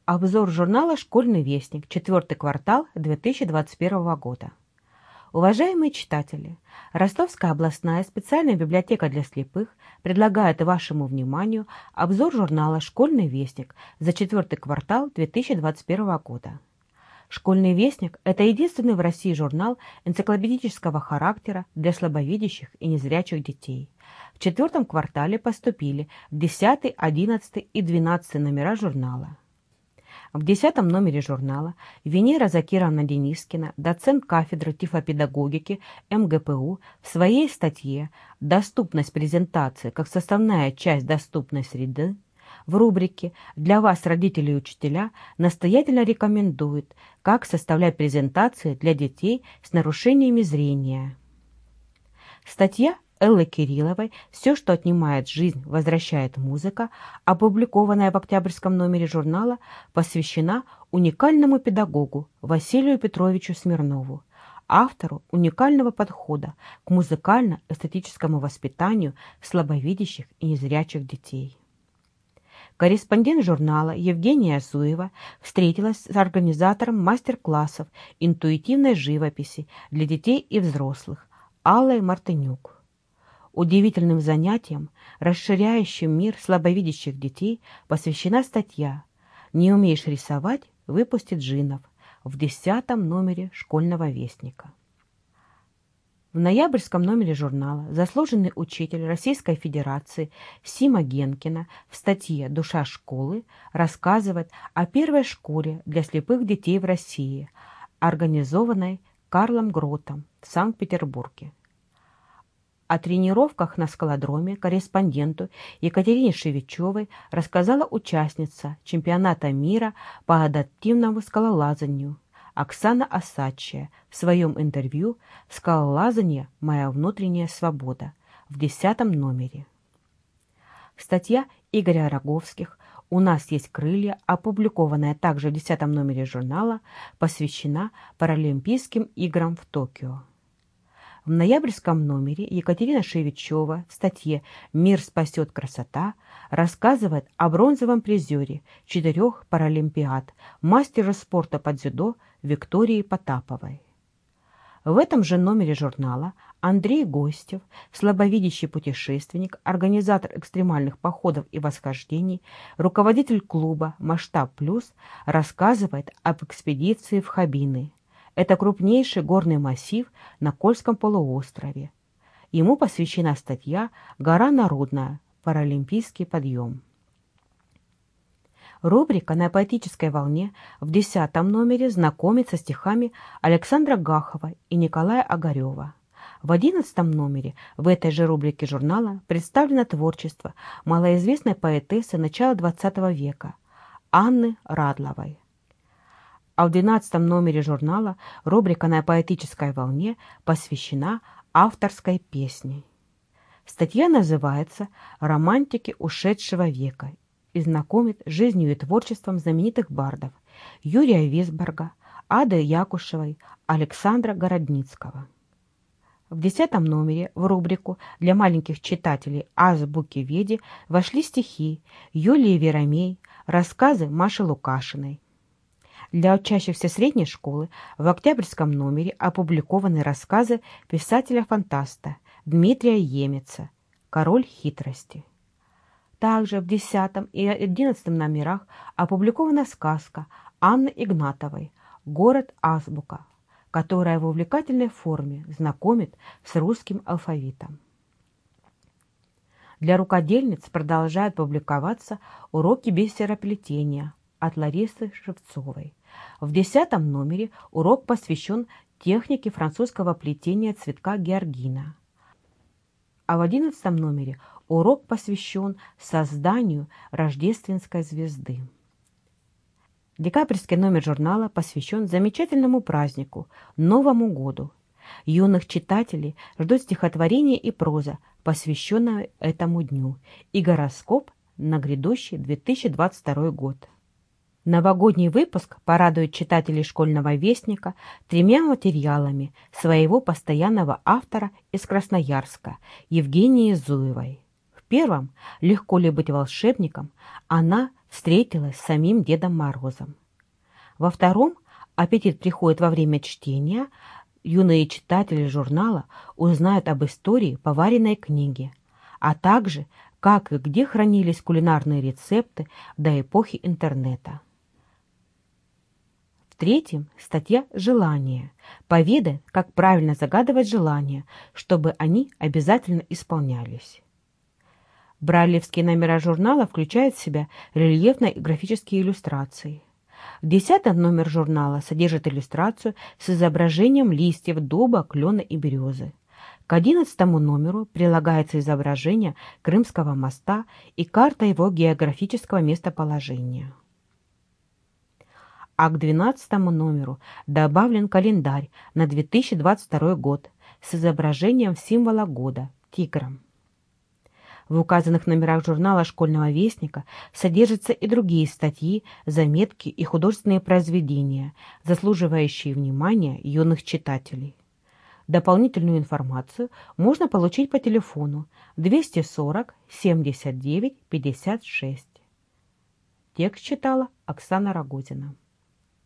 Обзор журнала «Школьный вестник», 4-й квартал 2021 года. Уважаемые читатели, Ростовская областная специальная библиотека для слепых предлагает вашему вниманию обзор журнала «Школьный вестник» за 4-й квартал 2021 года. «Школьный вестник» – это единственный в России журнал энциклопедического характера для слабовидящих и незрячих детей. В 4-м квартале поступили 10, 11 и 12 номера журнала. В 10-м номере журнала Венера Закировна Денискина, доцент кафедры тифлопедагогики МГПУ, в своей статье «Доступность презентации как составная часть доступной среды» в рубрике «Для вас, родители и учителя» настоятельно рекомендует, как составлять презентации для детей с нарушениями зрения. Статья Эллы Кирилловой «Все, что отнимает жизнь, возвращает музыка», опубликованная в октябрьском номере журнала, посвящена уникальному педагогу Василию Петровичу Смирнову, автору уникального подхода к музыкально-эстетическому воспитанию слабовидящих и незрячих детей. Корреспондент журнала Евгения Зуева встретилась с организатором мастер-классов интуитивной живописи для детей и взрослых Аллой Мартынюк. Удивительным занятием, расширяющим мир слабовидящих детей, посвящена статья «Не умеешь рисовать? Выпусти джинов» в 10-м номере «Школьного вестника». В ноябрьском номере журнала заслуженный учитель Российской Федерации Сима Генкина в статье «Душа школы» рассказывает о первой школе для слепых детей в России, организованной Карлом Гротом в Санкт-Петербурге. О тренировках на скалодроме корреспонденту Екатерине Шевичевой рассказала участница чемпионата мира по адаптивному скалолазанию Оксана Осадчая в своем интервью «Скалолазание. Моя внутренняя свобода» в 10-м номере. Статья Игоря Роговских «У нас есть крылья», опубликованная также в 10-м номере журнала, посвящена Паралимпийским играм в Токио. В ноябрьском номере Екатерина Шевичева в статье «Мир спасет красота» рассказывает о бронзовом призере 4 паралимпиад, мастеру спорта по дзюдо Виктории Потаповой. В этом же номере журнала Андрей Гостев, слабовидящий путешественник, организатор экстремальных походов и восхождений, руководитель клуба «Масштаб Плюс», рассказывает об экспедиции в Хобины. Это крупнейший горный массив на Кольском полуострове. Ему посвящена статья «Гора народная. Паралимпийский подъем». Рубрика «На поэтической волне» в 10-м номере знакомит со стихами Александра Гахова и Николая Огарева. В 11-м номере в этой же рубрике журнала представлено творчество малоизвестной поэтессы начала XX века Анны Радловой. А в 12-м номере журнала рубрика «На поэтической волне» посвящена авторской песне. Статья называется «Романтики ушедшего века» и знакомит с жизнью и творчеством знаменитых бардов Юрия Висборга, Ады Якушевой, Александра Городницкого. В 10-м номере в рубрику для маленьких читателей «Азбуки Веди» вошли стихи Юлии Веромей, рассказы Маши Лукашиной. Для учащихся средней школы в октябрьском номере опубликованы рассказы писателя-фантаста Дмитрия Емеца «Король хитрости». Также в 10 и 11 номерах опубликована сказка Анны Игнатовой «Город Азбука», которая в увлекательной форме знакомит с русским алфавитом. Для рукодельниц продолжают публиковаться уроки бисероплетения от Ларисы Шевцовой. В 10-м номере урок посвящен технике французского плетения цветка георгина. А в 11-м номере урок посвящен созданию рождественской звезды. Декабрьский номер журнала посвящен замечательному празднику – Новому году. Юных читателей ждут стихотворения и проза, посвященные этому дню, и гороскоп на грядущий 2022 год. Новогодний выпуск порадует читателей «Школьного вестника» 3 материалами своего постоянного автора из Красноярска Евгении Зуевой. В первом «Легко ли быть волшебником?» она встретилась с самим Дедом Морозом. Во втором аппетит приходит во время чтения. Юные читатели журнала узнают об истории поваренной книги, а также как и где хранились кулинарные рецепты до эпохи интернета. В третьем статья «Желание» поведает, как правильно загадывать желания, чтобы они обязательно исполнялись. Брайлевские номера журнала включают в себя рельефные и графические иллюстрации. 10-й номер журнала содержит иллюстрацию с изображением листьев дуба, клена и березы. К 11-му номеру прилагается изображение Крымского моста и карта его географического местоположения. А к 12-му номеру добавлен календарь на 2022 год с изображением символа года – тигром. В указанных номерах журнала «Школьного вестника» содержатся и другие статьи, заметки и художественные произведения, заслуживающие внимания юных читателей. Дополнительную информацию можно получить по телефону 240 79 56. Текст читала Оксана Рогозина.